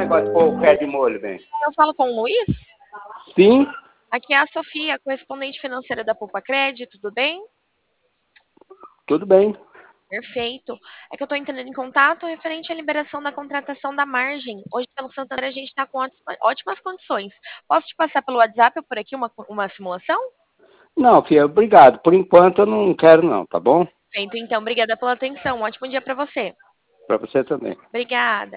negócio de pôr o pé de molho, bem? Eu falo com o Luiz? Sim, Aqui é a Sofia, correspondente financeira da Poupa Crédito, tudo bem? tudo bem. Perfeito. É que eu estou entrando em contato referente à liberação da contratação da margem. Hoje, pelo Santander, a gente está com ótimas condições. Posso te passar pelo WhatsApp ou por aqui uma simulação? Não, filha, obrigado. Por enquanto eu não quero não, tá bom? Feito, então. Obrigada pela atenção. Um ótimo dia para você. Para você também. Obrigada.